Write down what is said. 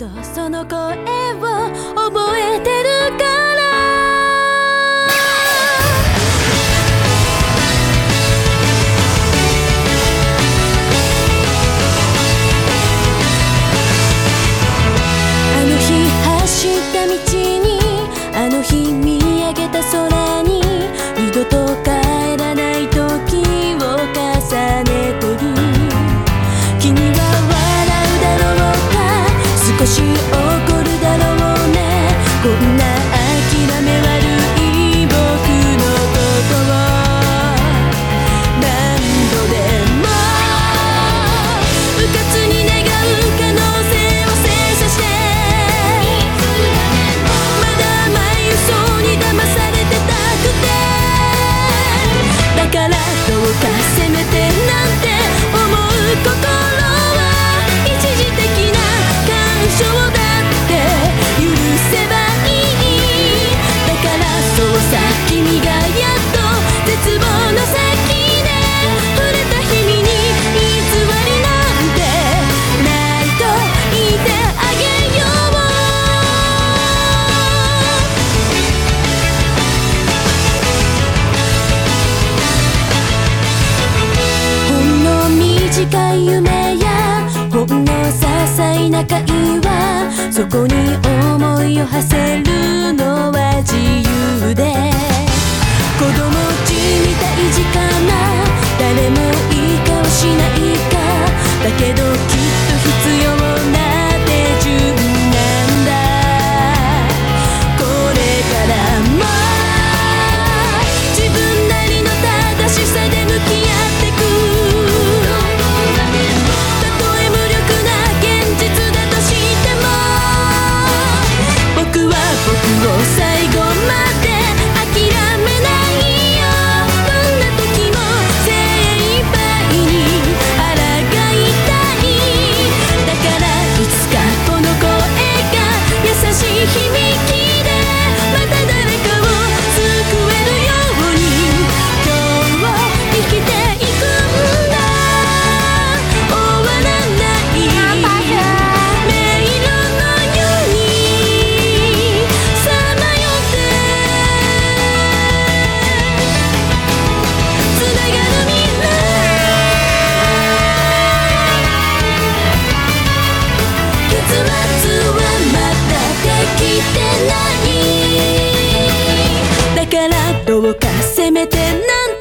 とその声を覚えてるからあの日走った道にあの日見上げた空に二度と帰らない時を重ねてる君は笑うだろうか少し怒るだろうねこんな諦め悪い僕のことを何度でもうかつに願う可能性を精査してまだ甘い嘘に騙されてたくてだからどうかせめてなんて思う心は一時的な感傷だって許せばいいだからそうさ君がやっと絶望の先で触れた日々に偽りなんてないと言ってあげようほんの短い夢やほんの些細な会話そこに思いを馳せるのは自由で子供ちみたい時間な誰もいい顔しないかだけどきっと必要な手順なんだこれからも自分なりの正しさで向き合ってくたとえ無力な現実だとしても僕は僕を最後まで諦めないよどんな時も精一杯に抗いたいだからいつかこの声が優しい響きでまた誰かを救えるように今日を生きていくんだ終わらない迷路のようにさまよってつながる未来結末はまだできてないだからどうかせめてなんて